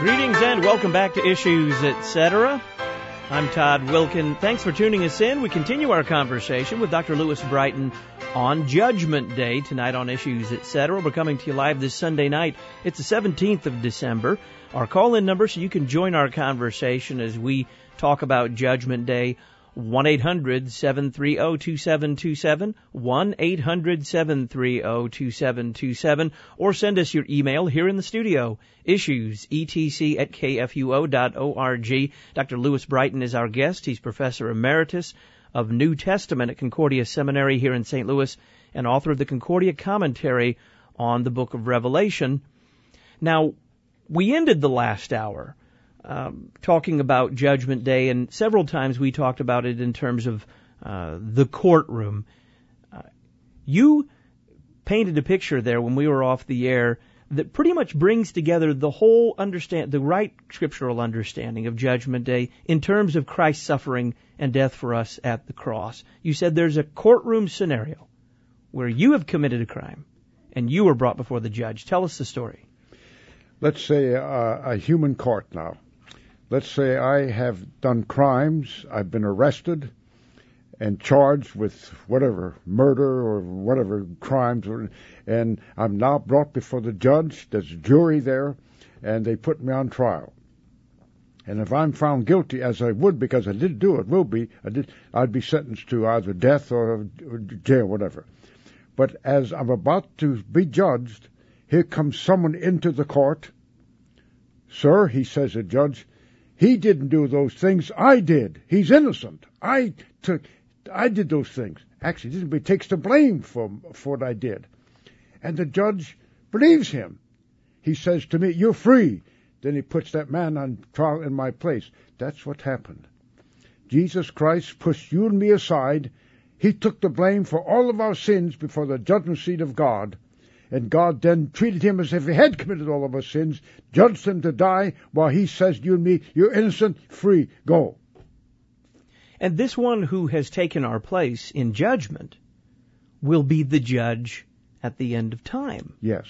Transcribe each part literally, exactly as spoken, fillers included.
Greetings and welcome back to Issues, et cetera. I'm Todd Wilkin. Thanks for tuning us in. We continue our conversation with Doctor Lewis Brighton on Judgment Day tonight on Issues, et cetera. We're coming to you live this Sunday night. It's the seventeenth of December. Our call-in number so you can join our conversation as we talk about Judgment Day, one eight hundred seven three zero two seven two seven, one eight hundred seven three zero two seven two seven, or send us your email here in the studio, issues, etc at k f u o dot org. Doctor Lewis Brighton is our guest. He's Professor Emeritus of New Testament at Concordia Seminary here in Saint Louis and author of the Concordia Commentary on the Book of Revelation. Now, we ended the last hour Um, talking about Judgment Day, and several times we talked about it in terms of uh, the courtroom. Uh, you painted a picture there when we were off the air that pretty much brings together the whole understand, the right scriptural understanding of Judgment Day in terms of Christ's suffering and death for us at the cross. You said there's a courtroom scenario where you have committed a crime and you were brought before the judge. Tell us the story. Let's say uh, a human court now. Let's say I have done crimes, I've been arrested and charged with whatever, murder or whatever crimes, and I'm now brought before the judge, there's a jury there, and they put me on trial. And if I'm found guilty, as I would because I did do it, will be, I did, I'd be sentenced to either death or jail, whatever. But as I'm about to be judged, here comes someone into the court. Sir, he says, the judge, he didn't do those things. I did. He's innocent. I took, I did those things. Actually, he takes the blame for, for what I did. And the judge believes him. He says to me, you're free. Then he puts that man on trial in my place. That's what happened. Jesus Christ pushed you and me aside. He took the blame for all of our sins before the judgment seat of God. And God then treated him as if he had committed all of our sins, judged him to die, while he says to you and me, you're innocent, free, go. And this one who has taken our place in judgment will be the judge at the end of time. Yes.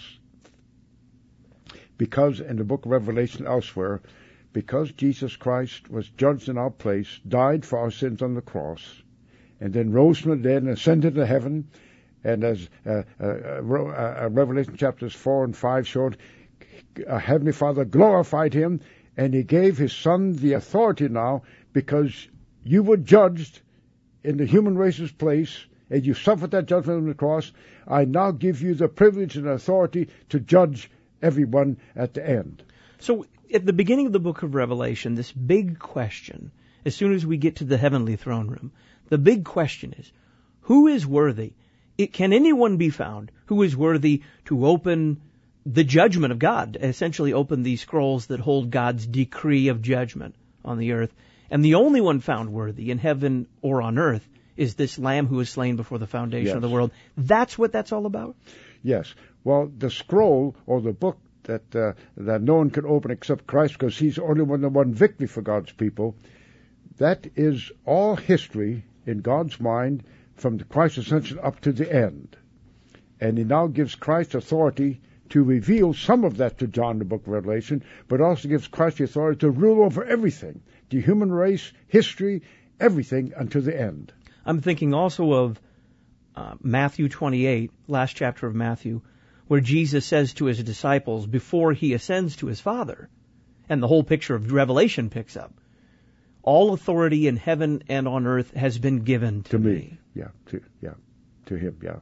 Because in the book of Revelation elsewhere, because Jesus Christ was judged in our place, died for our sins on the cross, and then rose from the dead and ascended to heaven. And as uh, uh, uh, Revelation chapters four and five showed, uh, Heavenly Father glorified him, and he gave his Son the authority now, because you were judged in the human race's place, and you suffered that judgment on the cross. I now give you the privilege and authority to judge everyone at the end. So at the beginning of the book of Revelation, this big question, as soon as we get to the heavenly throne room, the big question is, who is worthy? It, can anyone be found who is worthy to open the judgment of God, essentially open these scrolls that hold God's decree of judgment on the earth? And the only one found worthy in heaven or on earth is this Lamb who was slain before the foundation yes. of the world. That's what that's all about? Yes. Well, the scroll or the book that uh, that no one can open except Christ, because he's the only one that won victory for God's people, that is all history in God's mind from the Christ's ascension up to the end. And he now gives Christ authority to reveal some of that to John in the book of Revelation, but also gives Christ the authority to rule over everything, the human race, history, everything until the end. I'm thinking also of uh, Matthew twenty-eight, last chapter of Matthew, where Jesus says to his disciples before he ascends to his Father, and the whole picture of Revelation picks up, all authority in heaven and on earth has been given to, to me. me. Yeah, to, yeah, to him, yeah.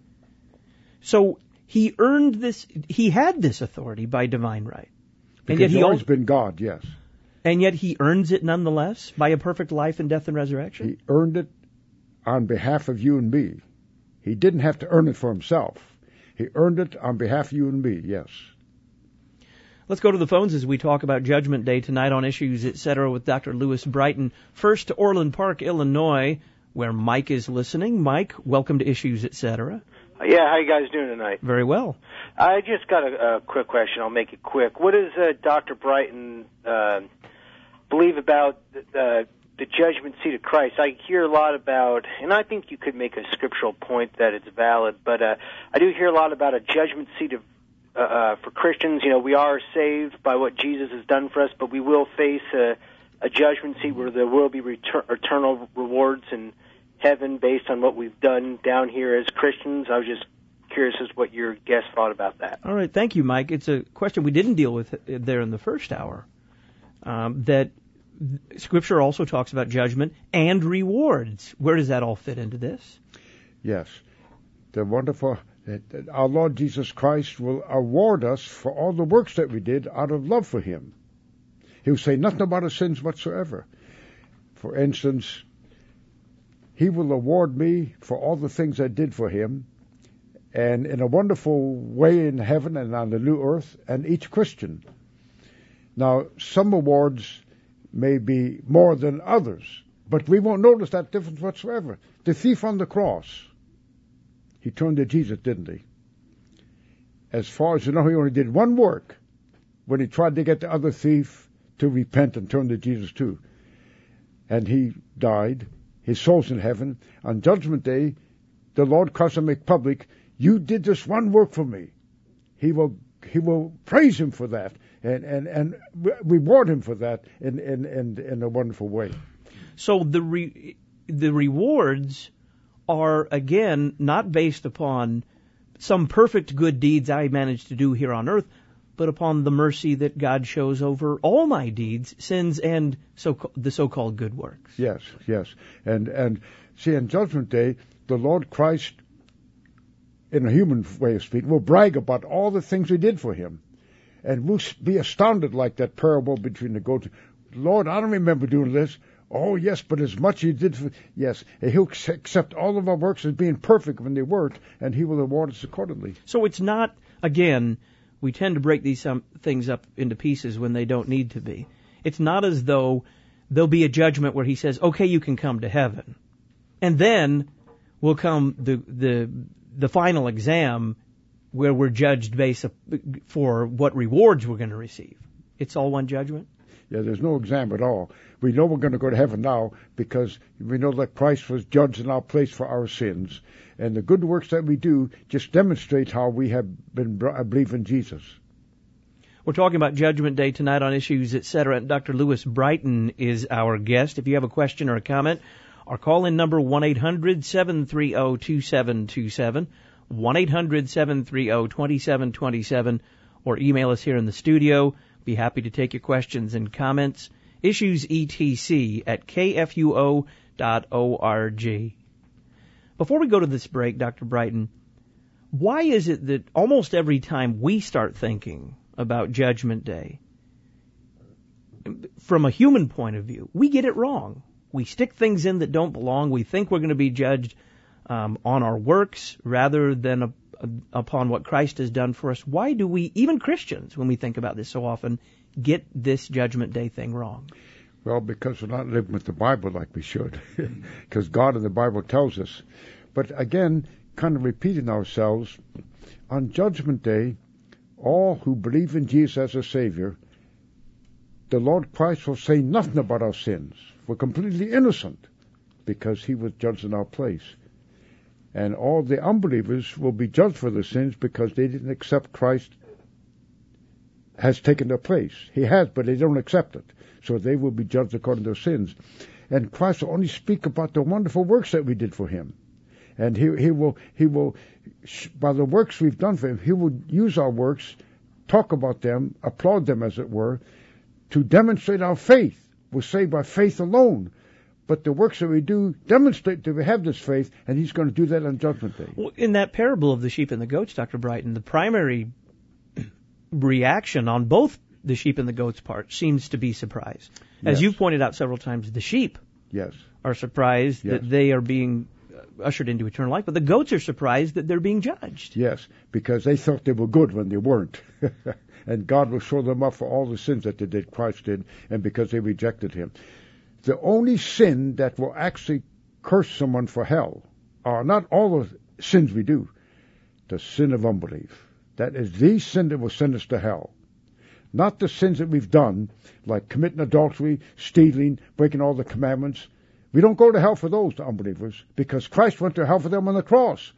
So he earned this, he had this authority by divine right. Because and yet he's he always al- been God, yes. And yet he earns it nonetheless by a perfect life and death and resurrection? He earned it on behalf of you and me. He didn't have to earn it for himself. He earned it on behalf of you and me, yes. Let's go to the phones as we talk about Judgment Day tonight on Issues, et cetera, with Doctor Lewis Brighton. First to Orland Park, Illinois, where Mike is listening. Mike, welcome to Issues, et cetera. Yeah, how you guys doing tonight? Very well. I just got a, a quick question. I'll make it quick. What does uh, Doctor Brighton uh, believe about the, the judgment seat of Christ? I hear a lot about, and I think you could make a scriptural point that it's valid, but uh, I do hear a lot about a judgment seat of uh, for Christians, you know, we are saved by what Jesus has done for us, but we will face a, a judgment seat where there will be retur- eternal rewards in heaven based on what we've done down here as Christians. I was just curious as what your guest thought about that. All right, thank you, Mike. It's a question we didn't deal with there in the first hour, um, that Scripture also talks about judgment and rewards. Where does that all fit into this? Yes. The wonderful, that our Lord Jesus Christ will award us for all the works that we did out of love for Him. He will say nothing about our sins whatsoever. For instance, He will award me for all the things I did for Him, and in a wonderful way in heaven and on the new earth, and each Christian. Now, some awards may be more than others, but we won't notice that difference whatsoever. The thief on the cross, he turned to Jesus, didn't he? As far as you know, he only did one work when he tried to get the other thief to repent and turn to Jesus too. And he died. His soul's in heaven. On Judgment Day, the Lord Christ will make public, you did this one work for me. He will he will praise him for that and, and, and reward him for that in, in, in, in a wonderful way. So the re, the rewards are, again, not based upon some perfect good deeds I managed to do here on earth, but upon the mercy that God shows over all my deeds, sins, and so the so-called good works. Yes, yes. And, and see, on Judgment Day, the Lord Christ, in a human way of speaking, will brag about all the things he did for him. And we'll be astounded like that parable between the goats. Lord, I don't remember doing this. Oh, yes, but as much he did for... Yes, and he'll accept all of our works as being perfect when they weren't, and he will award us accordingly. So it's not, again, we tend to break these um, things up into pieces when they don't need to be. It's not as though there'll be a judgment where he says, okay, you can come to heaven. And then will come the the the final exam where we're judged based for what rewards we're going to receive. It's all one judgment? Yeah, there's no exam at all. We know we're going to go to heaven now because we know that Christ was judged in our place for our sins. And the good works that we do just demonstrate how we have been believe in Jesus. We're talking about Judgment Day tonight on Issues, et cetera. And Doctor Lewis Brighton is our guest. If you have a question or a comment, our call-in number, one eight hundred seven three zero two seven two seven, one eight hundred seven three zero two seven two seven, or email us here in the studio. Be happy to take your questions and comments. Issues E T C at K F U O dot org. Before we go to this break, Doctor Brighton, why is it that almost every time we start thinking about Judgment Day, from a human point of view, we get it wrong? We stick things in that don't belong. We think we're going to be judged um, on our works rather than a, a, upon what Christ has done for us. Why do we, even Christians, when we think about this so often, get this Judgment Day thing wrong? Well, because we're not living with the Bible like we should, because God in the Bible tells us. But again, kind of repeating ourselves, on Judgment Day, all who believe in Jesus as a Savior, the Lord Christ will say nothing about our sins. We're completely innocent because he was judged in our place. And all the unbelievers will be judged for their sins because they didn't accept Christ has taken their place. He has, but they don't accept it. So they will be judged according to their sins. And Christ will only speak about the wonderful works that we did for him. And he, he will, he will, by the works we've done for him, he will use our works, talk about them, applaud them as it were, to demonstrate our faith. We're saved by faith alone. But the works that we do demonstrate that we have this faith, and he's going to do that on Judgment Day. Well, in that parable of the sheep and the goats, Doctor Brighton, the primary reaction on both the sheep and the goats' part seems to be surprise. As Yes. you've pointed out several times, the sheep Yes. are surprised Yes. that they are being ushered into eternal life, but the goats are surprised that they're being judged. Yes, because they thought they were good when they weren't. And God will show them up for all the sins that they did, Christ did, and because they rejected him. The only sin that will actually curse someone for hell are not all the sins we do, the sin of unbelief. That is the sin that will send us to hell. Not the sins that we've done, like committing adultery, stealing, breaking all the commandments. We don't go to hell for those, the unbelievers, because Christ went to hell for them on the cross.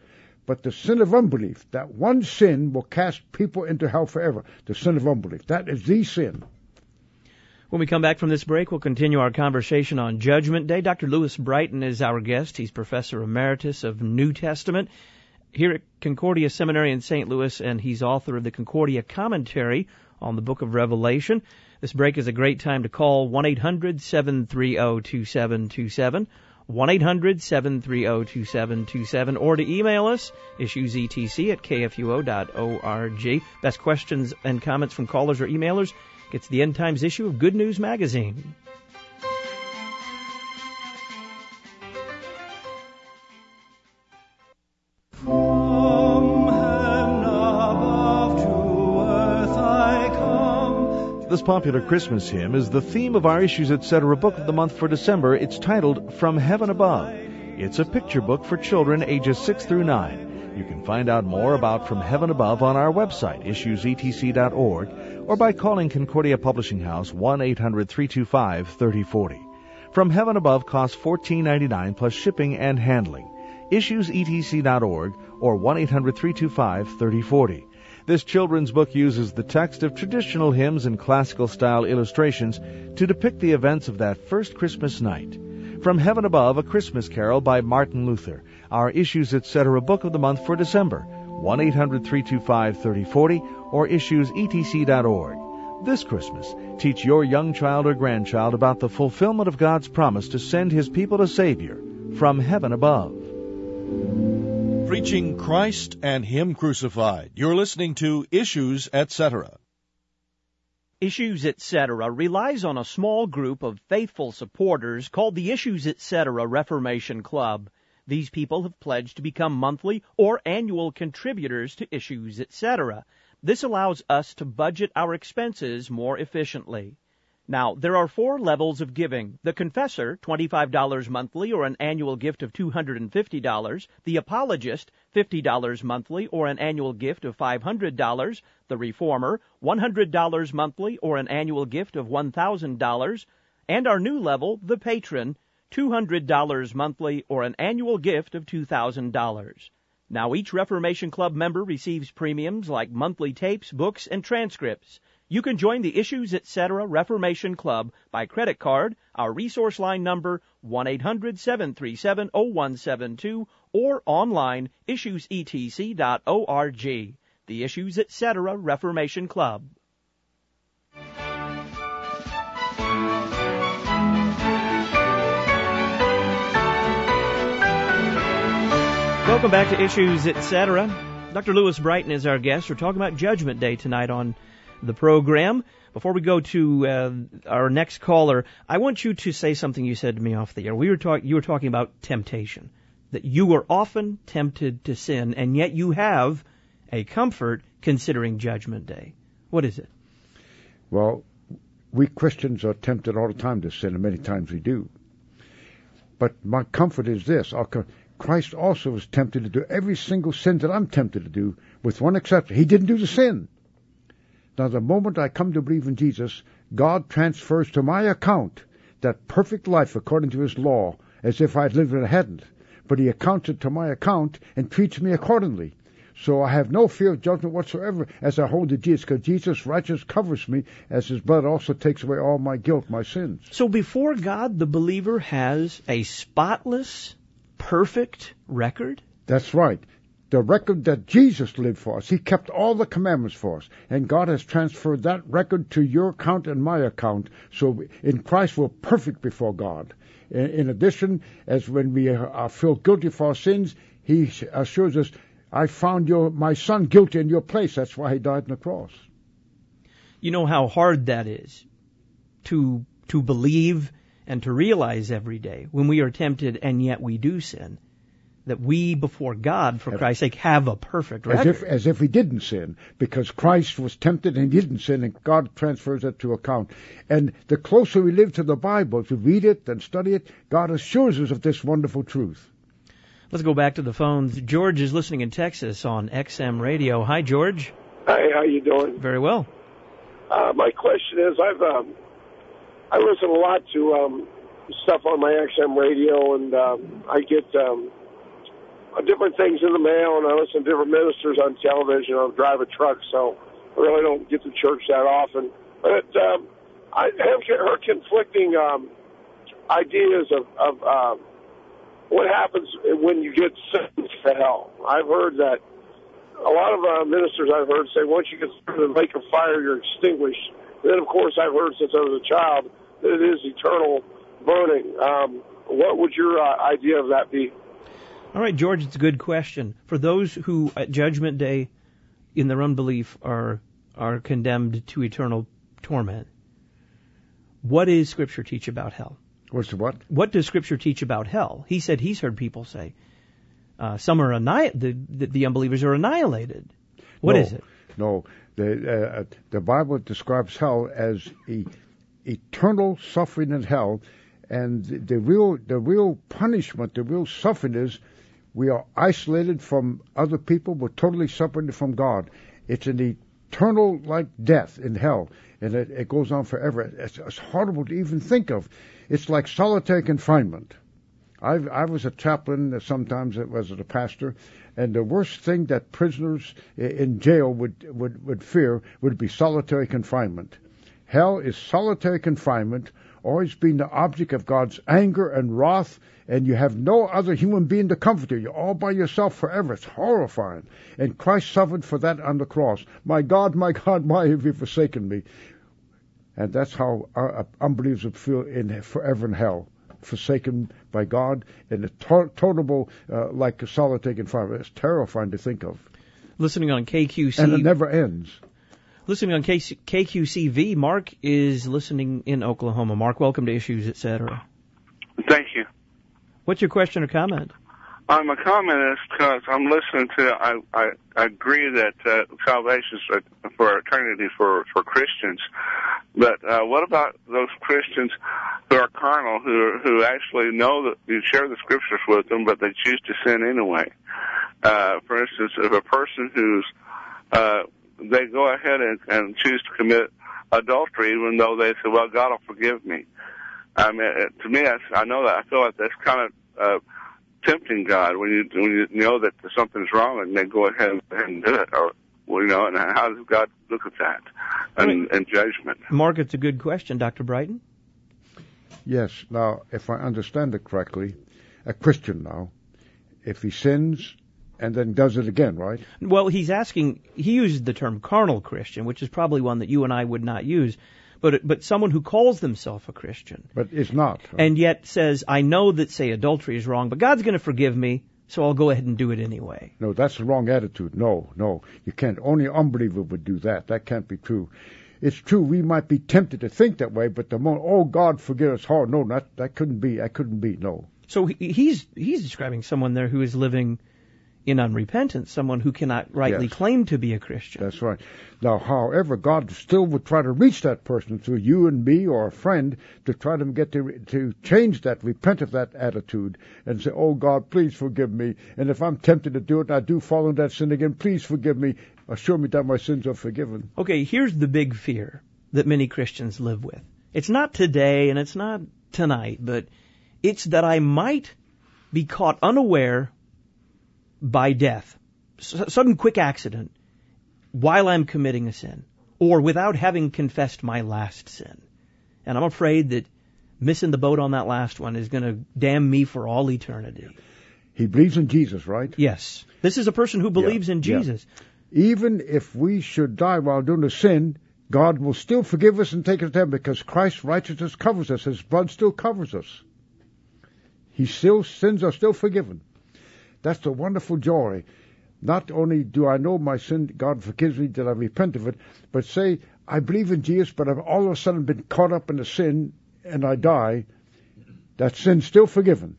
but the sin of unbelief. That one sin will cast people into hell forever. The sin of unbelief. That is the sin. When we come back from this break, we'll continue our conversation on Judgment Day. Doctor Lewis Brighton is our guest. He's Professor Emeritus of New Testament here at Concordia Seminary in Saint Louis, and he's author of the Concordia Commentary on the Book of Revelation. This break is a great time to call one eight hundred seven three zero two seven two seven, one eight hundred seven three zero two seven two seven, or to email us, issuesetc at k f u o dot org. Best questions and comments from callers or emailers gets the End Times issue of Good News Magazine. This popular Christmas hymn is the theme of our Issues Etc. book of the month for December. It's titled From Heaven Above. It's a picture book for children ages six through nine. You can find out more about From Heaven Above on our website, issues e t c dot org, or by calling Concordia Publishing House one eight hundred three two five three zero four zero. From Heaven Above costs fourteen ninety-nine plus shipping and handling. issues e t c dot org or one eight hundred three two five three zero four zero. This children's book uses the text of traditional hymns and classical-style illustrations to depict the events of that first Christmas night. From Heaven Above, A Christmas Carol by Martin Luther, our Issues Etc. book of the month for December, one eight hundred three two five three zero four zero or issues e t c dot org. This Christmas, teach your young child or grandchild about the fulfillment of God's promise to send His people a Savior from heaven above. Preaching Christ and Him crucified. You're listening to Issues Etc. Issues Etc. relies on a small group of faithful supporters called the Issues Etc. Reformation Club. These people have pledged to become monthly or annual contributors to Issues Etc. This allows us to budget our expenses more efficiently. Now, there are four levels of giving. The Confessor, twenty-five dollars monthly or an annual gift of two hundred fifty dollars. The Apologist, fifty dollars monthly or an annual gift of five hundred dollars. The Reformer, one hundred dollars monthly or an annual gift of one thousand dollars. And our new level, the Patron, two hundred dollars monthly or an annual gift of two thousand dollars. Now, each Reformation Club member receives premiums like monthly tapes, books, and transcripts. You can join the Issues Etc. Reformation Club by credit card. Our resource line number, one eight hundred seven three seven zero one seven two, or online, issues e t c dot org. The Issues Etc. Reformation Club. Welcome back to Issues Etc. Doctor Lewis Brighton is our guest. We're talking about Judgment Day tonight on the program. Before we go to uh, our next caller, I want you to say something you said to me off the air. We were talk- you were talking about temptation, that you are often tempted to sin, and yet you have a comfort considering Judgment Day. What is it? Well, we Christians are tempted all the time to sin, and many times we do. But my comfort is this. Our co- Christ also was tempted to do every single sin that I'm tempted to do, with one exception. He didn't do the sin. Now, the moment I come to believe in Jesus, God transfers to my account that perfect life according to His law, as if I had lived it hadn't. But He accounts it to my account and treats me accordingly. So I have no fear of judgment whatsoever as I hold to Jesus, because Jesus' righteousness covers me, as His blood also takes away all my guilt, my sins. So before God, the believer has a spotless, perfect record? That's right. The record that Jesus lived for us. He kept all the commandments for us. And God has transferred that record to your account and my account. So in Christ we're perfect before God. In addition, as when we are feel guilty for our sins, He assures us, I found your my son guilty in your place. That's why He died on the cross. You know how hard that is to to believe and to realize every day when we are tempted and yet we do sin. That we, before God, for Christ's sake, have a perfect record. As if, as if we didn't sin, because Christ was tempted and He didn't sin, and God transfers that to account. And the closer we live to the Bible, to read it and study it, God assures us of this wonderful truth. Let's go back to the phones. George is listening in Texas on X M Radio. Hi, George. Hi, how you doing? Very well. Uh, my question is, I've um, I listen a lot to um, stuff on my X M Radio, and um, I get... Um, different things in the mail, and I listen to different ministers on television. I drive a truck, so I really don't get to church that often. But um, I have heard conflicting um, ideas of, of uh, what happens when you get sentenced to hell. I've heard that a lot of uh, ministers I've heard say once you get through the lake of fire, you're extinguished. And then, of course, I've heard since I was a child that it is eternal burning. Um, what would your uh, idea of that be? All right, George, it's a good question. For those who at Judgment Day, in their unbelief, are are condemned to eternal torment, what does Scripture teach about hell? What's the what? What does Scripture teach about hell? He said he's heard people say uh, some are anni- the, the the unbelievers are annihilated. What no, is it? No, the uh, the Bible describes hell as e- eternal suffering in hell, and the, the real the real punishment, the real suffering is we are isolated from other people. We're totally separated from God. It's an eternal like death in hell, and it, it goes on forever. It's, it's horrible to even think of. It's like solitary confinement. I, I was a chaplain, sometimes it was a pastor, and the worst thing that prisoners in jail would, would, would fear would be solitary confinement. Hell is solitary confinement, always being the object of God's anger and wrath, and you have no other human being to comfort you. You're all by yourself forever. It's horrifying. And Christ suffered for that on the cross. My God, my God, why have you forsaken me? And that's how our unbelievers would feel in forever in hell, forsaken by God, and a to- total, uh, like a solitary confinement. It's terrifying to think of. Listening on K Q C. And it never ends. Listening on K Q C V, Mark is listening in Oklahoma. Mark, welcome to Issues, et cetera. Thank you. What's your question or comment? Um, my comment is because I'm listening to, I, I, I agree that uh, salvation is for eternity for, for Christians. But uh, what about those Christians who are carnal, who who actually know that you share the scriptures with them, but they choose to sin anyway? Uh, for instance, if a person who's, uh, they go ahead and, and choose to commit adultery, even though they say, well, God will forgive me. I mean, it, to me, that's, I know that, I feel like that's kind of uh, tempting God when you when you know that something's wrong and they go ahead and do it. Or, well, you know, and how does God look at that in, in judgment? Mark, it's a good question. Doctor Brighton? Yes. Now, if I understand it correctly, a Christian now, if he sins and then does it again, right? Well, he's asking, he uses the term carnal Christian, which is probably one that you and I would not use, but but someone who calls themselves a Christian. But is not. Right? And yet says, I know that, say, adultery is wrong, but God's going to forgive me, so I'll go ahead and do it anyway. No, that's the wrong attitude. No, no, you can't. Only an unbeliever would do that. That can't be true. It's true, we might be tempted to think that way, but the moment, oh, God, forgive us. Oh, no, that, that couldn't be. That couldn't be, no. So he, he's he's describing someone there who is living in unrepentance, someone who cannot rightly yes. claim to be a Christian. That's right. Now, however, God still would try to reach that person through you and me or a friend to try to get to, to change that, repent of that attitude and say, oh, God, please forgive me. And if I'm tempted to do it and I do fall into that sin again, please forgive me. Assure me that my sins are forgiven. Okay, here's the big fear that many Christians live with. It's not today and it's not tonight, but it's that I might be caught unaware by death, S- sudden quick accident, while I'm committing a sin, or without having confessed my last sin. And I'm afraid that missing the boat on that last one is going to damn me for all eternity. He believes in Jesus, right? Yes. This is a person who believes yeah, in Jesus. Yeah. Even if we should die while doing a sin, God will still forgive us and take us to heaven because Christ's righteousness covers us. His blood still covers us. He still, sins are still forgiven. That's the wonderful joy. Not only do I know my sin, God forgives me, that I repent of it, but say, I believe in Jesus, but I've all of a sudden been caught up in the sin and I die, that sin's still forgiven.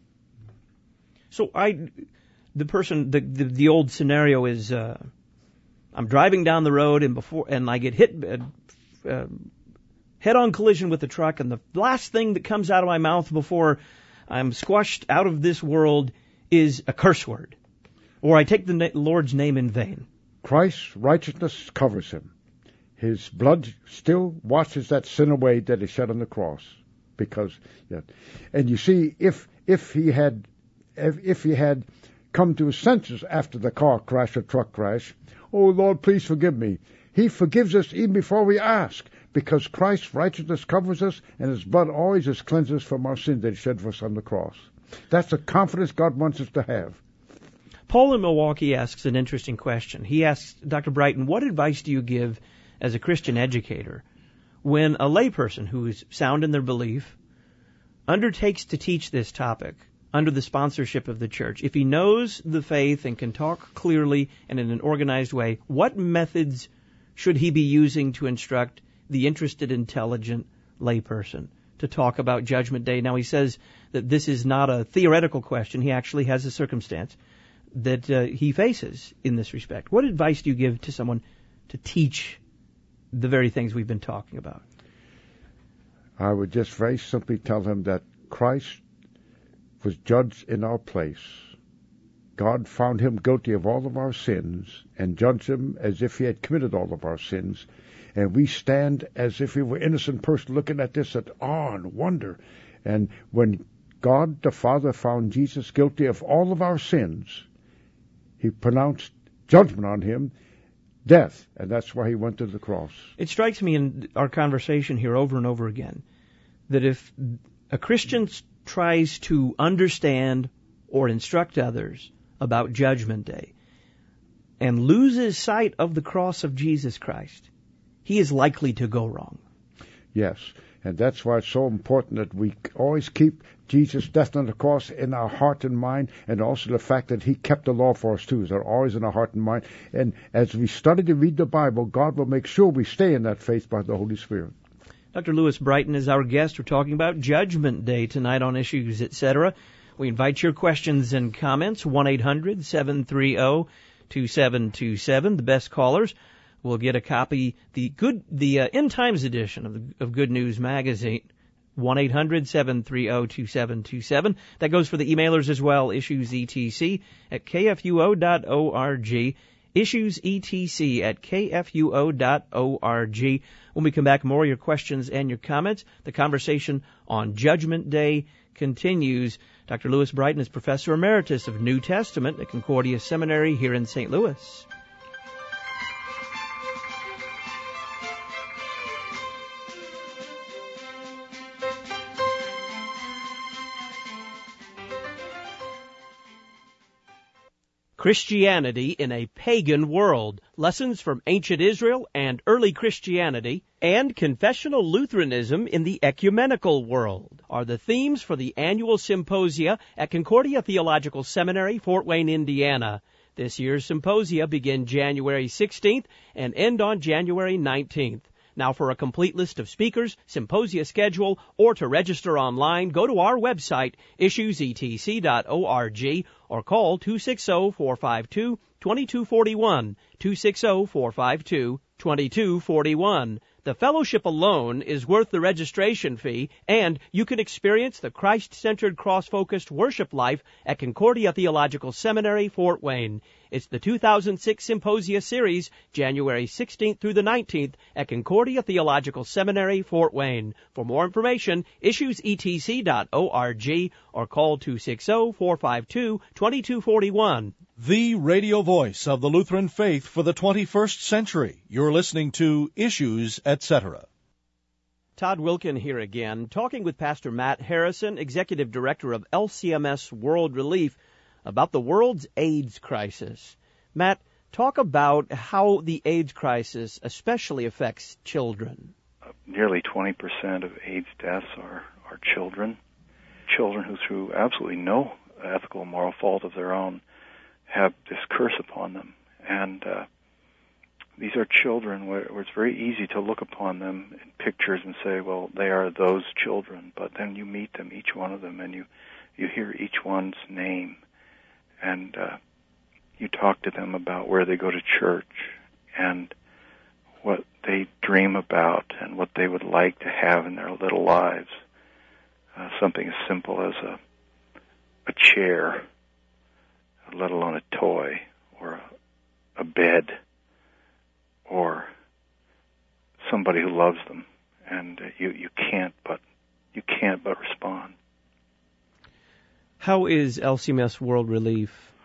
So I, the person, the, the, the old scenario is, uh, I'm driving down the road and before, and I get hit, uh, uh, head-on collision with the truck, and the last thing that comes out of my mouth before I'm squashed out of this world is a curse word, or I take the na- Lord's name in vain. Christ's righteousness covers him. His blood still washes that sin away that he shed on the cross. Because, yeah. And you see, if if he had if, if he had come to his senses after the car crash or truck crash. Oh, Lord, please forgive me. He forgives us even before we ask, because Christ's righteousness covers us, and his blood always has cleansed us from our sins that he shed for us on the cross. That's the confidence God wants us to have. Paul in Milwaukee asks an interesting question. He asks, Doctor Brighton, what advice do you give as a Christian educator when a layperson who is sound in their belief undertakes to teach this topic under the sponsorship of the church? If he knows the faith and can talk clearly and in an organized way, what methods should he be using to instruct the interested, intelligent layperson to talk about Judgment Day? Now, he says that this is not a theoretical question. He actually has a circumstance that uh, he faces in this respect. What advice do you give to someone to teach the very things we've been talking about? I would just very simply tell him that Christ was judged in our place. God found him guilty of all of our sins and judged him as if he had committed all of our sins. And we stand as if we were an innocent person looking at this at awe and wonder. And when God the Father found Jesus guilty of all of our sins, he pronounced judgment on him, death, and that's why he went to the cross. It strikes me in our conversation here over and over again that if a Christian tries to understand or instruct others about Judgment Day and loses sight of the cross of Jesus Christ, he is likely to go wrong. Yes, and that's why it's so important that we always keep Jesus' death on the cross in our heart and mind, and also the fact that he kept the law for us too. They're always in our heart and mind. And as we study to read the Bible, God will make sure we stay in that faith by the Holy Spirit. Doctor Lewis Brighton is our guest. We're talking about Judgment Day tonight on Issues, et cetera. We invite your questions and comments, one eight hundred seven three zero two seven two seven. The best callers will get a copy, the good, the uh, End Times edition of, the, of Good News Magazine, one eight hundred seven three zero two seven two seven. That goes for the emailers as well, issuesetc at k f u o dot org. Issuesetc at k f u o dot org. When we come back, more of your questions and your comments. The conversation on Judgment Day continues. Doctor Lewis Brighton is Professor Emeritus of New Testament at Concordia Seminary here in Saint Louis. Christianity in a Pagan World, Lessons from Ancient Israel and Early Christianity, and Confessional Lutheranism in the Ecumenical World are the themes for the annual symposia at Concordia Theological Seminary, Fort Wayne, Indiana. This year's symposia begin January sixteenth and end on January nineteenth. Now, for a complete list of speakers, symposia schedule, or to register online, go to our website, issues e t c dot org, or call two six zero, four five two, two two four one, two six zero, four five two, two two four one. The fellowship alone is worth the registration fee, and you can experience the Christ-centered, cross-focused worship life at Concordia Theological Seminary, Fort Wayne. It's the two thousand six Symposia Series, January sixteenth through the nineteenth at Concordia Theological Seminary, Fort Wayne. For more information, issues e t c dot org or call two six zero, four five two, two two four one. The radio voice of the Lutheran faith for the twenty-first century. You're listening to Issues, et cetera. Todd Wilkin here again, talking with Pastor Matt Harrison, Executive Director of L C M S World Relief, about the world's AIDS crisis. Matt, talk about how the AIDS crisis especially affects children. Uh, nearly twenty percent of AIDS deaths are, are children. Children who, through absolutely no ethical or moral fault of their own, have this curse upon them. And uh, these are children where, where it's very easy to look upon them in pictures and say, well, they are those children. But then you meet them, each one of them, and you, you hear each one's name. And uh, you talk to them about where they go to church and what they dream about and what they would like to have in their little lives. Uh, something as simple as a, a chair, let alone a toy, or a, a bed, or somebody who loves them, and uh, you you can't but you can't but respond. How is L C M S World Relief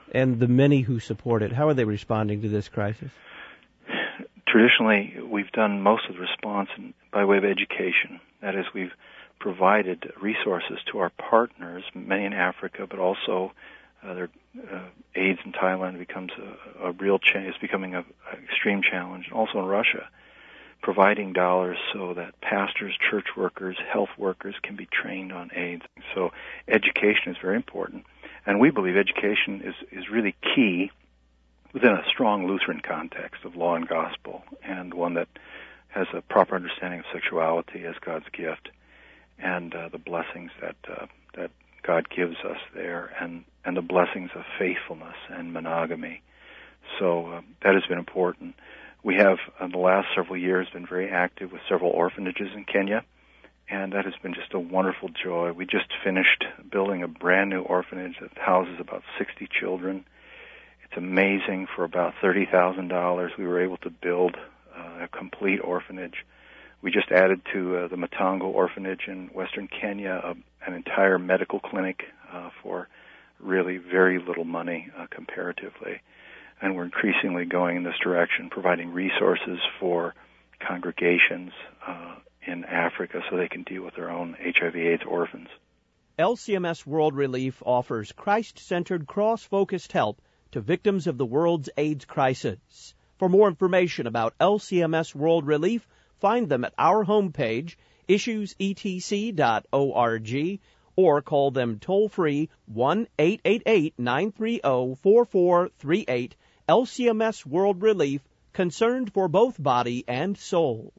and the many who support it? How are they responding to this crisis? Traditionally, we've done most of the response in, by way of education. That is, we've provided resources to our partners, many in Africa, but also uh, their uh, AIDS in Thailand becomes a, a real change. It's becoming an extreme challenge. And also in Russia, providing dollars so that pastors, church workers, health workers can be trained on AIDS. So education is very important. And we believe education is, is really key within a strong Lutheran context of law and gospel, and one that has a proper understanding of sexuality as God's gift and uh, the blessings that uh, that God gives us there, and, and the blessings of faithfulness and monogamy. So uh, that has been important. We have, in the last several years, been very active with several orphanages in Kenya, and that has been just a wonderful joy. We just finished building a brand new orphanage that houses about sixty children. It's amazing. For about thirty thousand dollars, we were able to build uh, a complete orphanage. We just added to uh, the Matango orphanage in western Kenya uh, an entire medical clinic uh, for really very little money uh, comparatively. And we're increasingly going in this direction, providing resources for congregations uh, in Africa so they can deal with their own H I V AIDS orphans. L C M S World Relief offers Christ-centered, cross-focused help to victims of the world's AIDS crisis. For more information about L C M S World Relief, find them at our homepage, issues e t c dot org, or call them toll-free one eight eight eight, nine three zero, four four three eight. L C M S World Relief, concerned for both body and soul.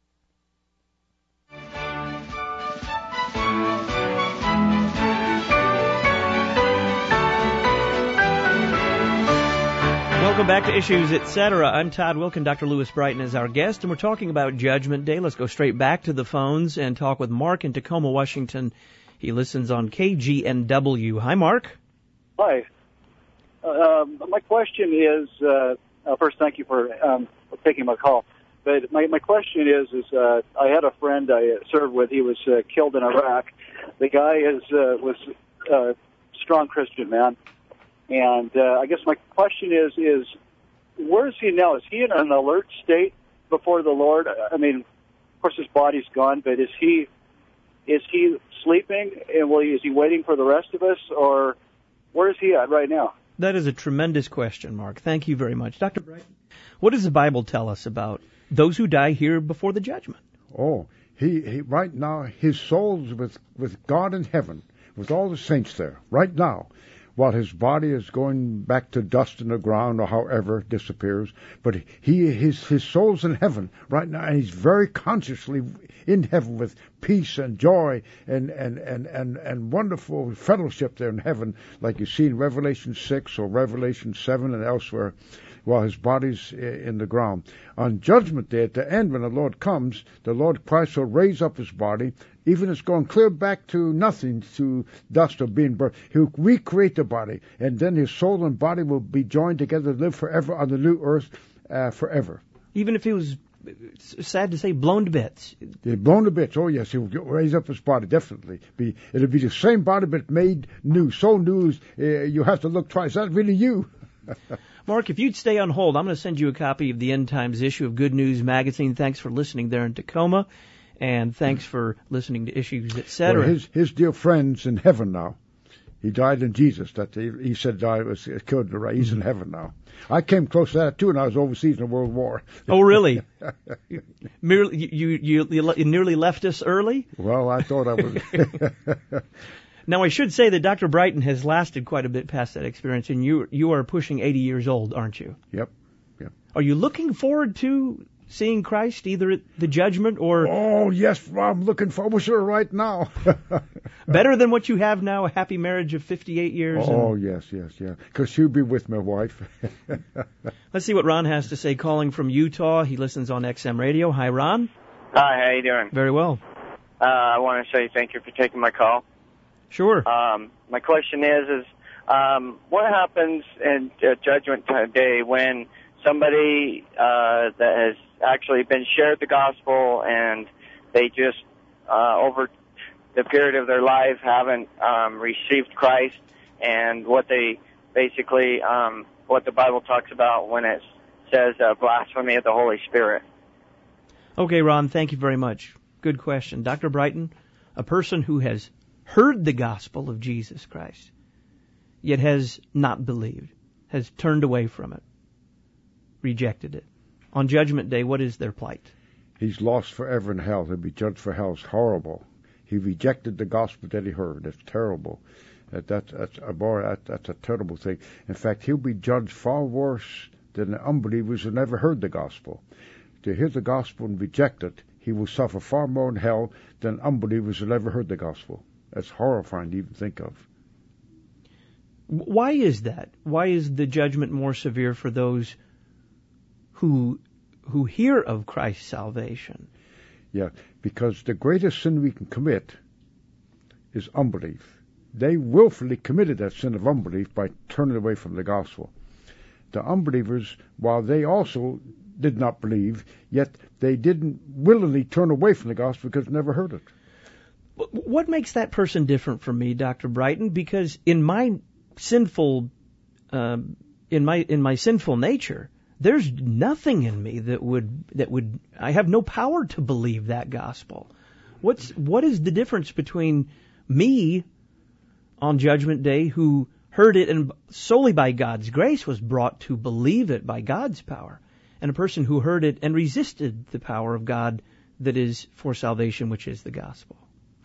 Welcome back to Issues, et cetera. I'm Todd Wilken. Doctor Lewis Brighton is our guest, and we're talking about Judgment Day. Let's go straight back to the phones and talk with Mark in Tacoma, Washington. He listens on K G N W. Hi, Mark. Hi. Uh, my question is, uh, uh, first, thank you for, um, for taking my call. But my, my question is, is uh, I had a friend I served with. He was uh, killed in Iraq. The guy is uh, was a strong Christian man. And uh, I guess my question is, is where is he now? Is he in an alert state before the Lord? I mean, of course, his body's gone, but is he is he sleeping? And will he, is he waiting for the rest of us? Or where is he at right now? That is a tremendous question, Mark. Thank you very much. Doctor Brighton, what does the Bible tell us about those who die here before the judgment? Oh, he, he right now, his soul's with, with God in heaven, with all the saints there, right now, while his body is going back to dust in the ground or however it disappears. But he his his soul's in heaven right now, and he's very consciously in heaven with peace and joy and, and, and, and, and wonderful fellowship there in heaven, like you see in Revelation six or Revelation seven and elsewhere, while his body's in the ground. On Judgment Day, at the end, when the Lord comes, the Lord Christ will raise up his body, even if it's going clear back to nothing, to dust or being burned. He'll recreate the body, and then his soul and body will be joined together to live forever on the new earth, uh, forever. Even if he was, sad to say, blown to bits. Yeah, blown to bits, oh yes, he'll raise up his body, definitely. Be, it'll be the same body, but made new, so new, uh, you have to look twice. Is that really you? Mark, if you'd stay on hold, I'm going to send you a copy of the End Times issue of Good News Magazine. Thanks for listening there in Tacoma, and thanks for listening to Issues, et cetera. Well, his, his dear friend's in heaven now. He died in Jesus. That he, he said died was killed in the right. He's mm-hmm. in heaven now. I came close to that too, and I was overseas in World War. Oh, really? Merely, you, you you you nearly left us early? Well, I thought I was. Now, I should say that Doctor Brighton has lasted quite a bit past that experience, and you you are pushing eighty years old, aren't you? Yep. Yep. Are you looking forward to seeing Christ, either at the judgment or... Oh, yes, I'm looking forward to it right now. Better than what you have now, a happy marriage of fifty-eight years? Oh, and... yes, yes, yeah, because she'll be with my wife. Let's see what Ron has to say, calling from Utah. He listens on X M Radio. Hi, Ron. Hi, how you doing? Very well. Uh, I want to say thank you for taking my call. Sure. Um, my question is, is um, what happens in uh, Judgment Day when somebody uh, that has actually been shared the gospel and they just, uh, over the period of their life, haven't um, received Christ, and what they basically um, what the Bible talks about when it says uh, blasphemy of the Holy Spirit. Okay, Ron, thank you very much. Good question. Doctor Brighton, a person who has heard the gospel of Jesus Christ, yet has not believed, has turned away from it, rejected it. On Judgment Day, what is their plight? He's lost forever in hell. He'll be judged for hell. It's horrible. He rejected the gospel that he heard. It's terrible. That, that, that's, a, boy, that, that's a terrible thing. In fact, he'll be judged far worse than the unbelievers who never heard the gospel. To hear the gospel and reject it, he will suffer far more in hell than unbelievers who never heard the gospel. That's horrifying to even think of. Why is that? Why is the judgment more severe for those who who hear of Christ's salvation? Yeah, because the greatest sin we can commit is unbelief. They willfully committed that sin of unbelief by turning away from the gospel. The unbelievers, while they also did not believe, yet they didn't willingly turn away from the gospel because they never heard it. What makes that person different from me, Doctor Brighton? Because in my sinful, uh, in my in my sinful nature, there's nothing in me that would that would I have no power to believe that gospel. What's what is the difference between me on Judgment Day, who heard it and solely by God's grace was brought to believe it by God's power, and a person who heard it and resisted the power of God that is for salvation, which is the gospel?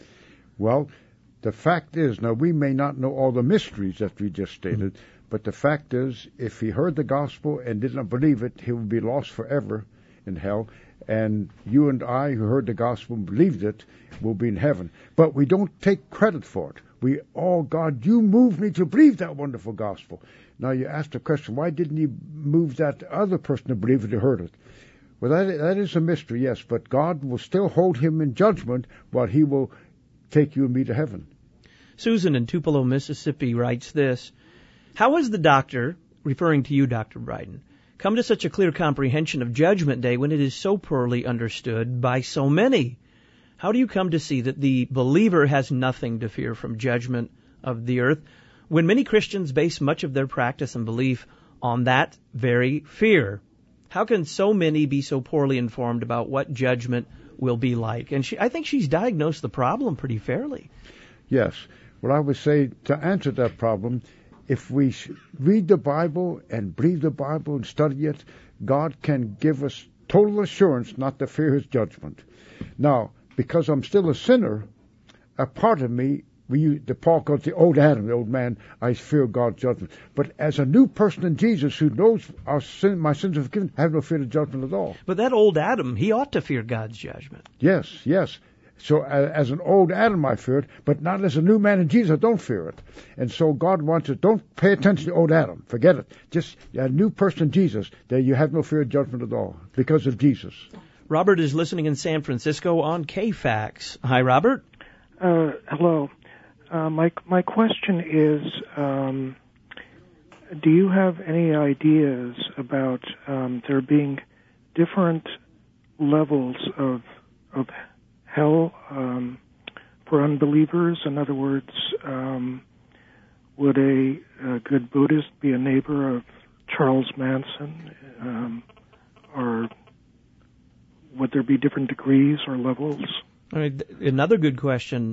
Well, the fact is, now we may not know all the mysteries that we just stated, mm-hmm. but the fact is, if he heard the gospel and did not believe it, he would be lost forever in hell. And you and I, who heard the gospel and believed it, will be in heaven. But we don't take credit for it. We, oh God, you moved me to believe that wonderful gospel. Now you ask the question, why didn't you move that other person to believe it who heard it? Well, that, that is a mystery, yes, but God will still hold him in judgment while he will take you and me to heaven. Susan in Tupelo, Mississippi writes this: how has the doctor, referring to you, Doctor Brighton, come to such a clear comprehension of Judgment Day when it is so poorly understood by so many? How do you come to see that the believer has nothing to fear from judgment of the earth when many Christians base much of their practice and belief on that very fear? How can so many be so poorly informed about what judgment will be like? And she, I think she's diagnosed the problem pretty fairly. Yes. Well, I would say to answer that problem, if we read the Bible and believe the Bible and study it, God can give us total assurance not to fear his judgment. Now, because I'm still a sinner, a part of me, we, the Paul calls the old Adam, the old man, I fear God's judgment. But as a new person in Jesus who knows our sin, my sins are forgiven, I have no fear of judgment at all. But that old Adam, he ought to fear God's judgment. Yes, yes. So uh, as an old Adam I fear it, but not as a new man in Jesus I don't fear it. And so God wants us, don't pay attention to old Adam. Forget it. Just a new person in Jesus, that you have no fear of judgment at all because of Jesus. Robert is listening in San Francisco on K FAX. Hi, Robert. Uh, hello. Uh, my my question is, um, do you have any ideas about um, there being different levels of of hell um, for unbelievers? In other words, um, would a, a good Buddhist be a neighbor of Charles Manson, um, or would there be different degrees or levels? All right, another good question.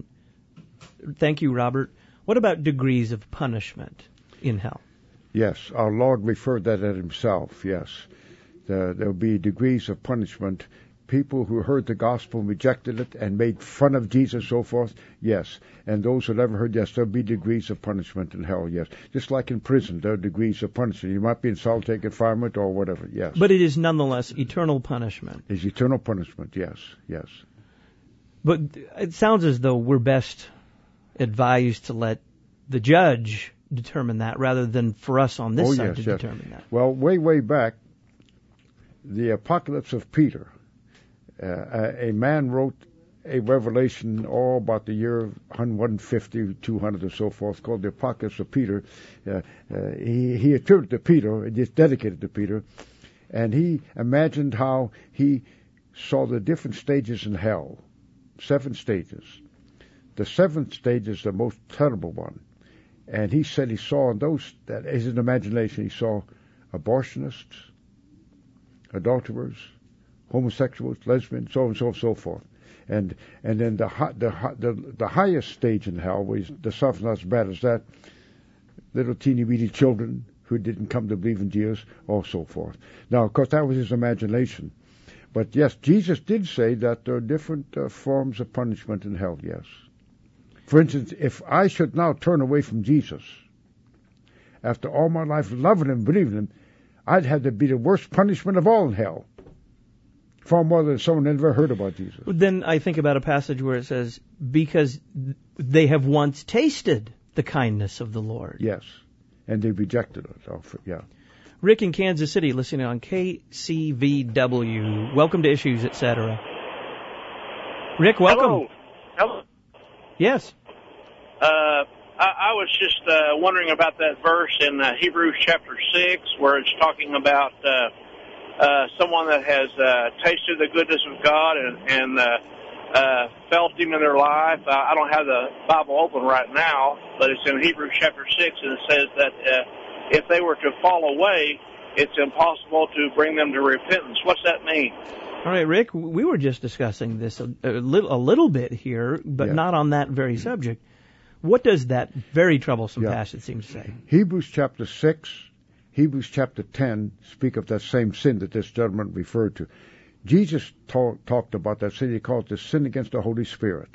Thank you, Robert. What about degrees of punishment in hell? Yes, our Lord referred that at himself, yes. The, there will be degrees of punishment. People who heard the gospel and rejected it and made fun of Jesus and so forth, yes. And those who never heard, yes, there will be degrees of punishment in hell, yes. Just like in prison, there are degrees of punishment. You might be in solitary confinement or whatever, yes. But it is nonetheless eternal punishment. It's eternal punishment, yes, yes. But it sounds as though we're best advised to let the judge determine that rather than for us on this oh, side yes, to yes. determine that. Well, way, way back, the Apocalypse of Peter, uh, a man wrote a revelation all about the year one fifty, two hundred or so forth, called the Apocalypse of Peter. Uh, uh, he, he attributed to Peter, it's dedicated to Peter, and he imagined how he saw the different stages in hell, seven stages. The seventh stage is the most terrible one. And he said he saw in those, that is his imagination, he saw abortionists, adulterers, homosexuals, lesbians, so and so and so forth. And and then the the the, the highest stage in hell was the stuff not as bad as that, little teeny weeny children who didn't come to believe in Jesus, or so forth. Now, of course, that was his imagination. But yes, Jesus did say that there are different uh, forms of punishment in hell, yes. For instance, if I should now turn away from Jesus, after all my life loving him, believing him, I'd have to be the worst punishment of all in hell. Far more than someone ever heard about Jesus. Then I think about a passage where it says, because they have once tasted the kindness of the Lord. Yes, and they rejected it. Oh, yeah. Rick in Kansas City, listening on K C V W. Welcome to Issues, et cetera. Rick, welcome. Hello. Hello. Yes. Uh, I, I was just uh, wondering about that verse in uh, Hebrews chapter six, where it's talking about uh, uh, someone that has uh, tasted the goodness of God and, and uh, uh, felt Him in their life. Uh, I don't have the Bible open right now, but it's in Hebrews chapter six, and it says that uh, if they were to fall away, it's impossible to bring them to repentance. What's that mean? All right, Rick, we were just discussing this a, a, little, a little bit here, but yeah. not on that very subject. What does that very troublesome yeah. passage seem to say? Hebrews chapter six, Hebrews chapter ten speak of that same sin that this gentleman referred to. Jesus talk, talked about that sin. He called it the sin against the Holy Spirit.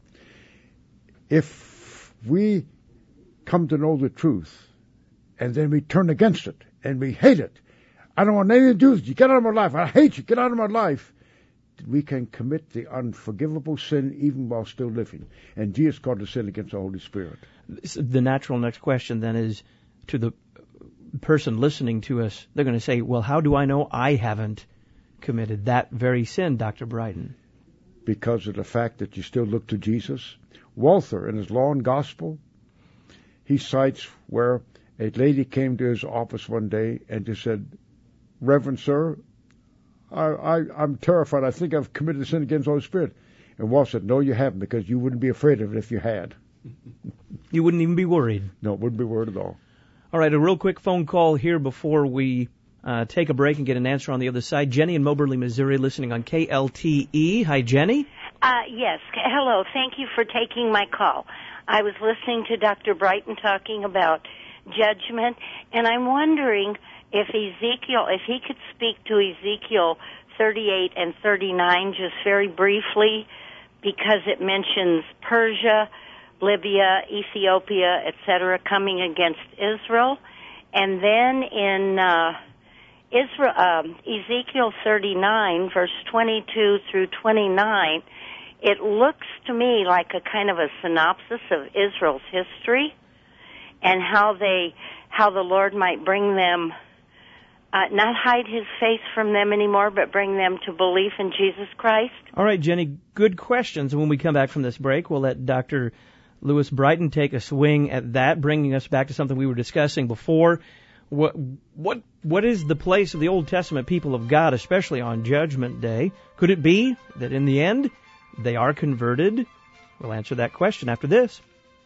If we come to know the truth, and then we turn against it, and we hate it, I don't want anything to do with you. Get out of my life. I hate you. Get out of my life. We can commit the unforgivable sin even while still living. And Jesus called the sin against the Holy Spirit. The natural next question then is to the person listening to us. They're going to say, well, how do I know I haven't committed that very sin, Doctor Brighton? Because of the fact that you still look to Jesus. Walther, in his Law and Gospel, he cites where a lady came to his office one day and just said, Reverend Sir, I, I, I'm terrified. I think I've committed a sin against the Holy Spirit. And Walter said, no, you haven't, because you wouldn't be afraid of it if you had. You wouldn't even be worried. No, wouldn't be worried at all. All right, a real quick phone call here before we uh, take a break and get an answer on the other side. Jenny in Moberly, Missouri, listening on K L T E. Hi, Jenny. Uh, yes. Hello. Thank you for taking my call. I was listening to Doctor Brighton talking about judgment, and I'm wondering if Ezekiel, if he could speak to Ezekiel thirty-eight and thirty-nine just very briefly, because it mentions Persia, Libya, Ethiopia, et cetera, coming against Israel. And then in uh, Israel, um, Ezekiel thirty-nine, verse twenty-two through twenty-nine, it looks to me like a kind of a synopsis of Israel's history and how they, how the Lord might bring them, Uh, not hide his face from them anymore, but bring them to belief in Jesus Christ. All right, Jenny, good questions. And when we come back from this break, we'll let Doctor Lewis Brighton take a swing at that, bringing us back to something we were discussing before. What what what is the place of the Old Testament people of God, especially on Judgment Day? Could it be that in the end they are converted? We'll answer that question after this.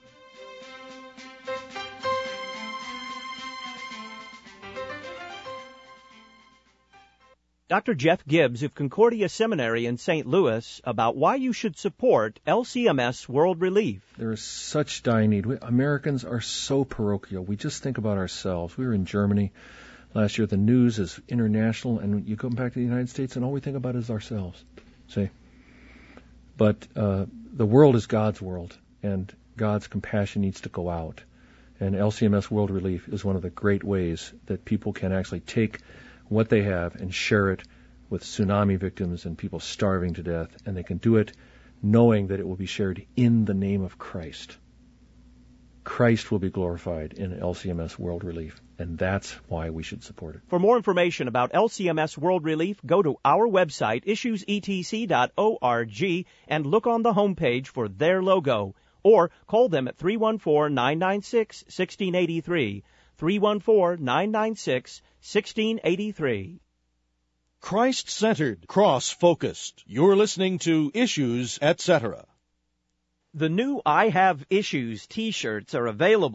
Doctor Jeff Gibbs of Concordia Seminary in Saint Louis about why you should support L C M S World Relief. There is such dire need. We, Americans are so parochial. We just think about ourselves. We were in Germany last year. The news is international, and you come back to the United States, and all we think about is ourselves. See? But uh, the world is God's world, and God's compassion needs to go out. And L C M S World Relief is one of the great ways that people can actually take what they have and share it with tsunami victims and people starving to death, and they can do it knowing that it will be shared in the name of Christ. Christ will be glorified in L C M S World Relief, and that's why we should support it. For more information about L C M S World Relief, go to our website, issues e t c dot org, and look on the homepage for their logo, or call them at three one four, nine nine six, one six eight three, three one four, nine nine six, one six eight three. Christ-centered, cross-focused. You're listening to Issues, et cetera. The new I Have Issues t-shirts are available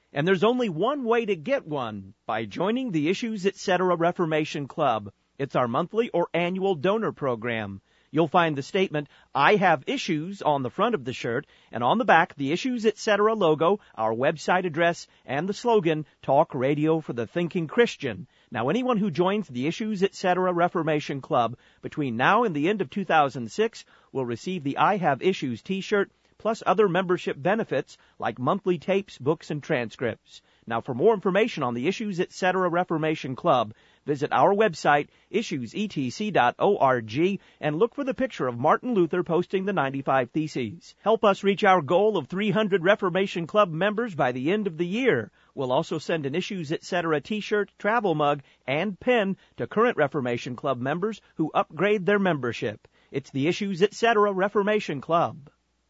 And there's only one way to get one, by joining the Issues Etc. Reformation Club. It's our monthly or annual donor program. You'll find the statement, I have issues, on the front of the shirt, and on the back, the Issues Etc. logo, our website address, and the slogan, Talk Radio for the Thinking Christian. Now, anyone who joins the Issues Etc. Reformation Club between now and the end of two thousand six will receive the I Have Issues t-shirt, plus other membership benefits like monthly tapes, books, and transcripts. Now, for more information on the Issues Etc. Reformation Club, visit our website, issues e t c dot org, and look for the picture of Martin Luther posting the ninety-five Theses. Help us reach our goal of three hundred Reformation Club members by the end of the year. We'll also send an Issues Etc. t-shirt, travel mug, and pen to current Reformation Club members who upgrade their membership. It's the Issues Etc. Reformation Club.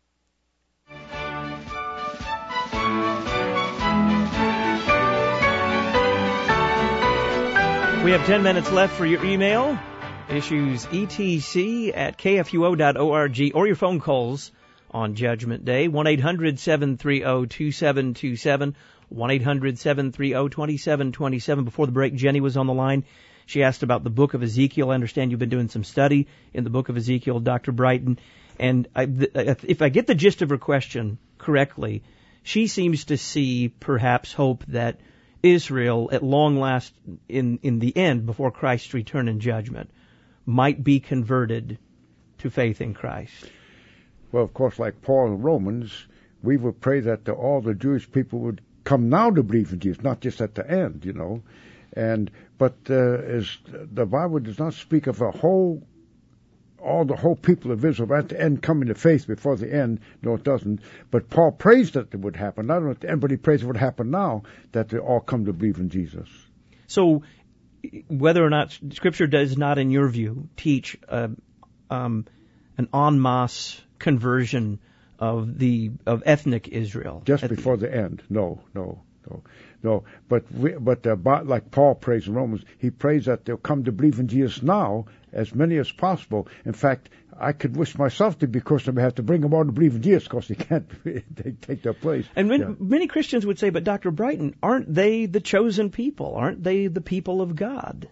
We have ten minutes left for your email, issues e t c at k f u o dot org, or your phone calls on Judgment Day, one eight hundred seven three zero two seven two seven, one eight hundred seven three zero two seven two seven. Before the break, Jenny was on the line. She asked about the book of Ezekiel. I understand you've been doing some study in the book of Ezekiel, Doctor Brighton. And I, if I get the gist of her question correctly, she seems to see perhaps hope that Israel, at long last, in, in the end, before Christ's return and judgment, might be converted to faith in Christ. Well, of course, like Paul in Romans, we would pray that the, all the Jewish people would come now to believe in Jesus, not just at the end, you know. And but uh, as the Bible does not speak of a whole, all the whole people of Israel at the end coming to faith before the end. No, it doesn't. But Paul prays that it would happen. Not at the end, but he prays it would happen now, that they all come to believe in Jesus. So, whether or not Scripture does not, in your view, teach uh, um, an en masse conversion of the of ethnic Israel just before the, the end, no, no, no, no. But we, but uh, like Paul prays in Romans, he prays that they'll come to believe in Jesus now, as many as possible. In fact, I could wish myself to be Christian, but I have to bring them all to believe in Jesus, because they can't they take their place. And many, yeah. many Christians would say, but Doctor Brighton, aren't they the chosen people? Aren't they the people of God?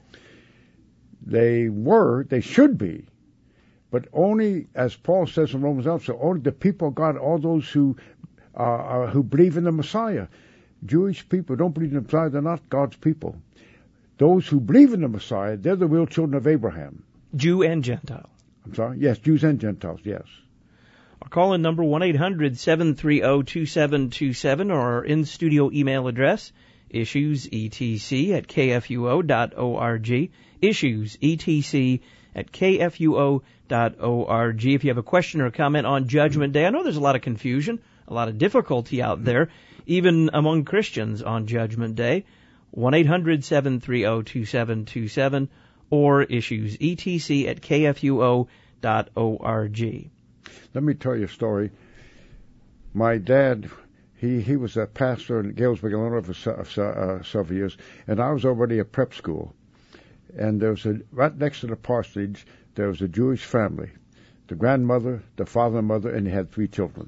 They were, they should be. But only, as Paul says in Romans also, only the people of God, all those who uh, are, who believe in the Messiah. Jewish people don't believe in the Messiah, they're not God's people. Those who believe in the Messiah, they're the real children of Abraham. Jew and Gentile. I'm sorry? Yes, Jews and Gentiles, yes. Our call-in number, one eight hundred seven three zero two seven two seven, or our in-studio email address, issues e t c at k f u o dot org, issues e t c at k f u o dot org. If you have a question or a comment on Judgment Day, I know there's a lot of confusion, a lot of difficulty out there, even among Christians on Judgment Day. one eight hundred seven three zero two seven two seven, or issues e t c at k f u o dot org. Let me tell you a story. My dad, he, he was a pastor in Galesburg, Illinois for uh, several years, and I was already at prep school. And there was a, right next to the parsonage, there was a Jewish family, the grandmother, the father and mother, and they had three children.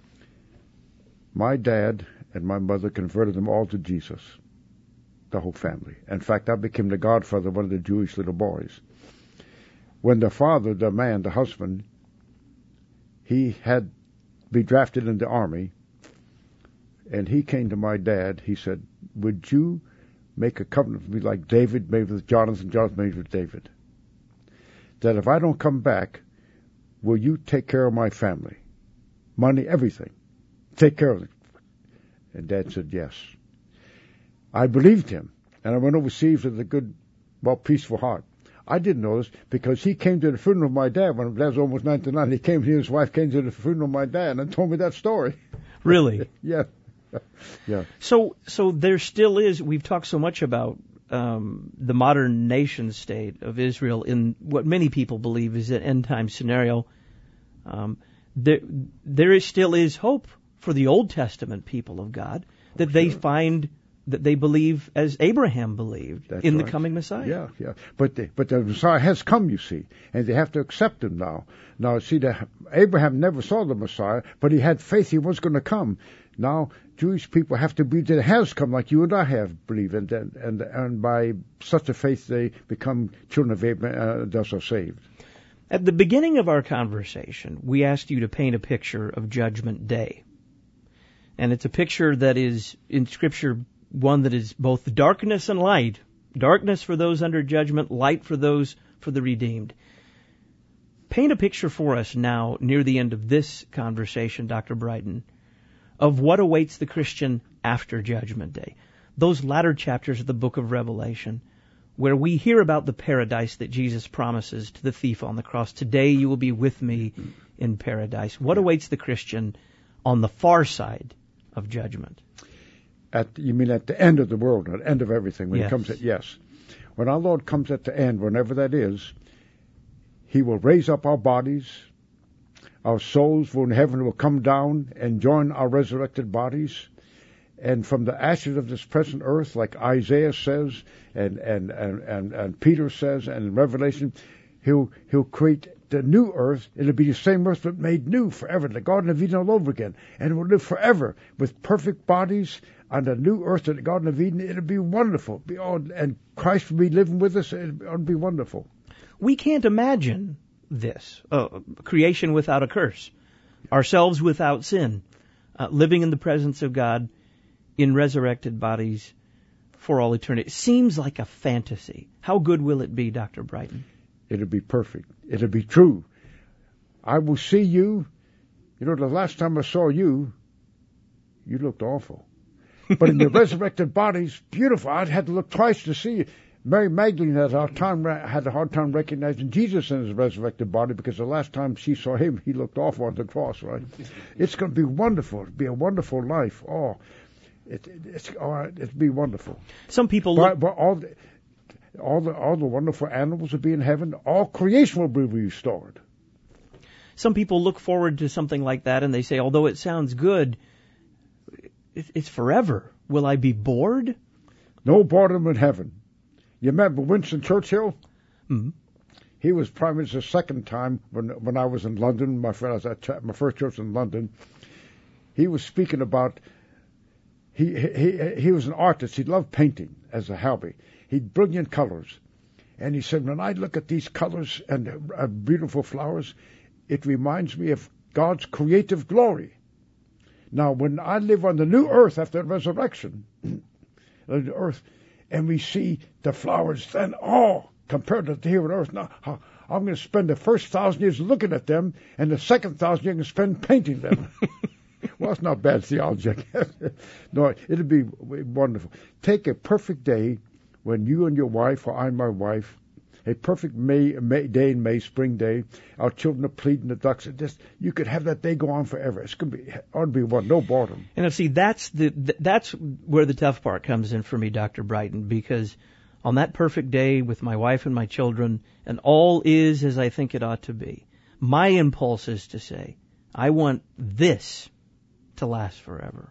My dad and my mother converted them all to Jesus, the whole family. In fact, I became the godfather of one of the Jewish little boys. When the father, the man, the husband, he had been drafted in the army, and he came to my dad, he said, would you make a covenant with me like David made with Jonathan, Jonathan made with David? That if I don't come back, will you take care of my family? Money, everything. Take care of it. And Dad said yes. I believed him, and I went overseas with a good, well, peaceful heart. I didn't know this because he came to the funeral of my dad when Dad was almost ninety-nine. He came, he and his wife came to the funeral of my dad and told me that story. Really? Yeah. Yeah. So, so there still is, we've talked so much about um, the modern nation state of Israel in what many people believe is an end-time scenario. Um, there, there is, still is hope for the Old Testament people of God, that oh, sure. they find that they believe as Abraham believed That's in right. the coming Messiah. Yeah, yeah. But the, but the Messiah has come, you see, and they have to accept him now. Now, see, the, Abraham never saw the Messiah, but he had faith he was going to come. Now, Jewish people have to believe that it has come, like you and I have believed, and and and by such a faith they become children of Abraham, uh, thus are saved. At the beginning of our conversation, we asked you to paint a picture of Judgment Day. And it's a picture that is, in Scripture, one that is both darkness and light. Darkness for those under judgment, light for those for the redeemed. Paint a picture for us now, near the end of this conversation, Doctor Brighton, of what awaits the Christian after Judgment Day. Those latter chapters of the book of Revelation, where we hear about the paradise that Jesus promises to the thief on the cross. Today you will be with me in paradise. What awaits the Christian on the far side of judgment? At you mean at the end of the world, at the end of everything, when Yes. he comes at yes. When our Lord comes at the end, whenever that is, he will raise up our bodies. Our souls will in heaven will come down and join our resurrected bodies. And from the ashes of this present earth, like Isaiah says, and, and, and, and, and Peter says, and in Revelation, he'll, he'll create the new earth. It'll be the same earth but made new forever, the Garden of Eden all over again. And we'll live forever with perfect bodies on the new earth of the Garden of Eden. It'll be wonderful. Be all, and Christ will be living with us. It'll, it'll be wonderful. We can't imagine this, uh, creation without a curse, ourselves without sin, uh, living in the presence of God in resurrected bodies for all eternity. It seems like a fantasy. How good will it be, Doctor Brighton? It'll be perfect. It'll be true. I will see you. You know, the last time I saw you, you looked awful. But in your resurrected bodies, beautiful. I had to look twice to see you. Mary Magdalene had a hard time, had a hard time recognizing Jesus in his resurrected body because the last time she saw him, he looked awful on the cross, right? It's going to be wonderful. It'll be a wonderful life. Oh, it, it, it's oh, it'll be wonderful. Some people but, look... but all the, all the all the wonderful animals will be in heaven. All creation will be restored. Some people look forward to something like that and they say, although it sounds good, it, it's forever. Will I be bored? No boredom in heaven. You remember Winston Churchill? Mm-hmm. He was Prime Minister the second time when when I was in London. My friend, I was at my first church in London. He was speaking about he he he was an artist. He loved painting as a hobby. He had brilliant colors, and he said, when I look at these colors and uh, beautiful flowers, it reminds me of God's creative glory. Now, when I live on the new earth after the resurrection, the earth. And we see the flowers, then, oh, compared to here on earth, now, I'm going to spend the first thousand years looking at them, and the second thousand years I'm going to spend painting them. Well, it's not bad theology, I guess. No, it'll be wonderful. Take a perfect day when you and your wife, or I and my wife, a perfect May, May day in May, spring day, our children are pleading the ducks. Just, you could have that day go on forever. It's going to be, it ought to be one, no boredom. And see, that's the that's where the tough part comes in for me, Doctor Brighton, because on that perfect day with my wife and my children, and all is as I think it ought to be, my impulse is to say, I want this to last forever.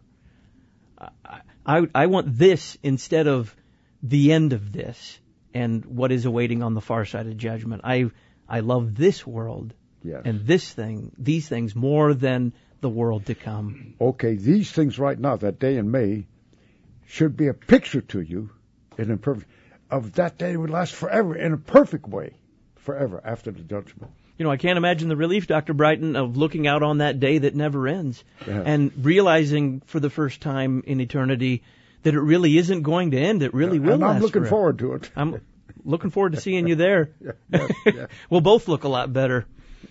I, I, I want this instead of the end of this and what is awaiting on the far side of judgment. I I love this world yes. and this thing, these things more than the world to come. Okay, these things right now, that day in May, should be a picture to you in a perfect, of that day would last forever in a perfect way, forever after the judgment. You know, I can't imagine the relief, Doctor Brighton, of looking out on that day that never ends Yeah. and realizing for the first time in eternity that it really isn't going to end. It really will And I'm last looking forever. forward to it. I'm looking forward to seeing you there. Yeah, yeah, yeah. We'll both look a lot better.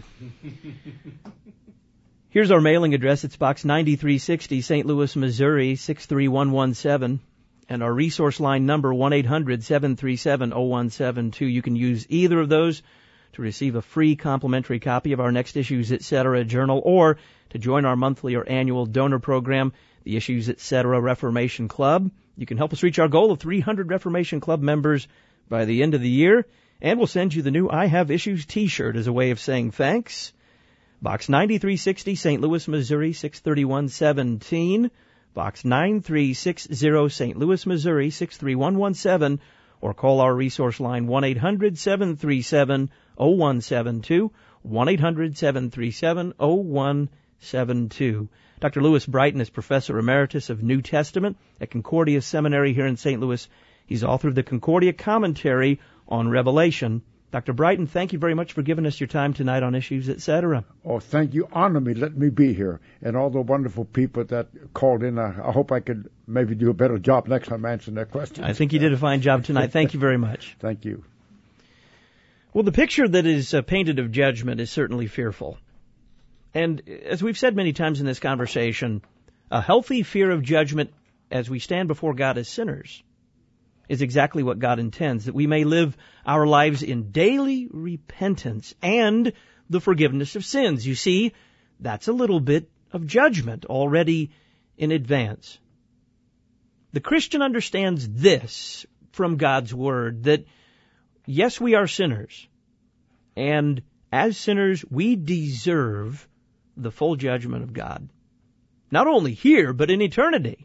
Here's our mailing address. It's Box ninety-three sixty, Saint Louis, Missouri, six three one one seven. And our resource line number, one eight hundred seven three seven oh one seven two. You can use either of those to receive a free complimentary copy of our Next Issues, et cetera journal, or to join our monthly or annual donor program, the Issues, et cetera Reformation Club. You can help us reach our goal of three hundred Reformation Club members by the end of the year, and we'll send you the new I Have Issues t-shirt as a way of saying thanks. Box ninety-three sixty, Saint Louis, Missouri, six three one one seven. Box nine three six zero, Saint Louis, Missouri, six three one one seven, or call our resource line one eight hundred seven three seven oh one seven two, one eight hundred seven three seven oh one seven two. Doctor Lewis Brighten is Professor Emeritus of New Testament at Concordia Seminary here in Saint Louis. He's author of the Concordia Commentary on Revelation. Doctor Brighten, thank you very much for giving us your time tonight on Issues, et cetera. Oh, thank you. Honor me. Let me be here. And all the wonderful people that called in, I, I hope I could maybe do a better job next time answering their questions. I think you did a fine job tonight. Thank you very much. Thank you. Well, the picture that is uh, painted of judgment is certainly fearful. And as we've said many times in this conversation, a healthy fear of judgment as we stand before God as sinners is exactly what God intends, that we may live our lives in daily repentance and the forgiveness of sins. You see, that's a little bit of judgment already in advance. The Christian understands this from God's Word, that yes, we are sinners, and as sinners, we deserve the full judgment of God. Not only here, but in eternity.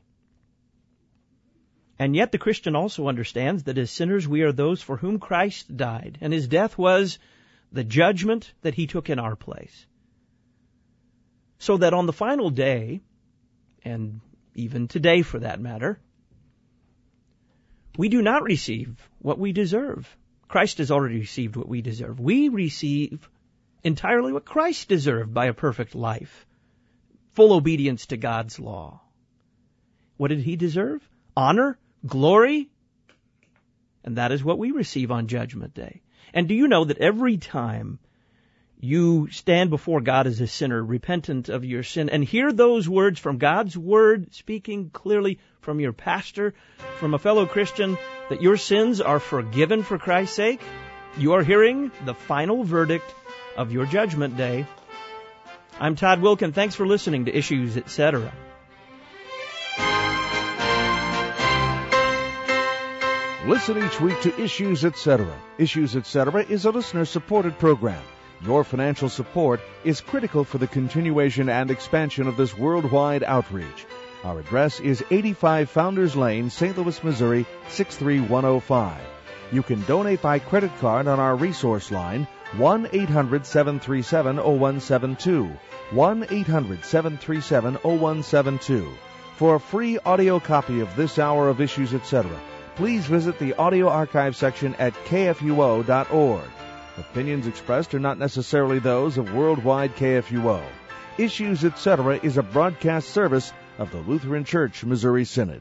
And yet the Christian also understands that as sinners we are those for whom Christ died, and His death was the judgment that He took in our place. So that on the final day, and even today for that matter, we do not receive what we deserve. Christ has already received what we deserve. We receive entirely what Christ deserved by a perfect life, full obedience to God's law. What did He deserve? Honor? Glory? And that is what we receive on Judgment Day. And do you know that every time you stand before God as a sinner, repentant of your sin, and hear those words from God's Word, speaking clearly from your pastor, from a fellow Christian, that your sins are forgiven for Christ's sake, you are hearing the final verdict of your Judgment Day. I'm Todd Wilkin. Thanks for listening to Issues, et cetera. Listen each week to Issues, et cetera. Issues, et cetera is a listener-supported program. Your financial support is critical for the continuation and expansion of this worldwide outreach. Our address is eighty-five Founders Lane, Saint Louis, Missouri, six three one oh five. You can donate by credit card on our resource line, one eight hundred seven three seven oh one seven two, one eight hundred seven three seven oh one seven two. For a free audio copy of this hour of Issues, et cetera, please visit the audio archive section at K F U O dot org. Opinions expressed are not necessarily those of Worldwide K F U O. Issues, et cetera is a broadcast service of the Lutheran Church Missouri Synod.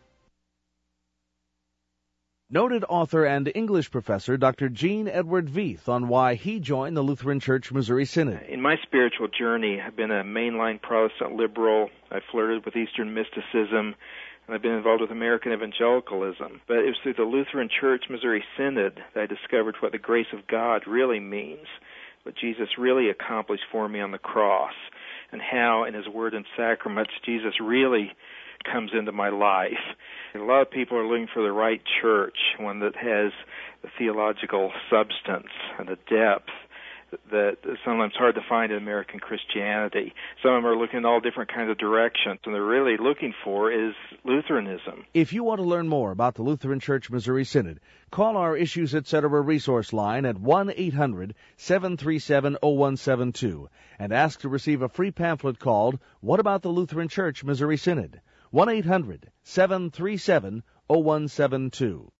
Noted author and English professor Doctor Gene Edward Veith on why he joined the Lutheran Church Missouri Synod. In my spiritual journey, I've been a mainline Protestant liberal. I flirted with Eastern mysticism, and I've been involved with American evangelicalism. But it was through the Lutheran Church Missouri Synod that I discovered what the grace of God really means, what Jesus really accomplished for me on the cross, and how in His Word and Sacraments Jesus really comes into my life. And a lot of people are looking for the right church, one that has the theological substance and the depth that is sometimes hard to find in American Christianity. Some of them are looking in all different kinds of directions, and they're really looking for is Lutheranism. If you want to learn more about the Lutheran Church Missouri Synod, call our Issues, et cetera resource line at one eight hundred seven three seven oh one seven two and ask to receive a free pamphlet called What About the Lutheran Church Missouri Synod? one eight hundred seven three seven oh one seven two.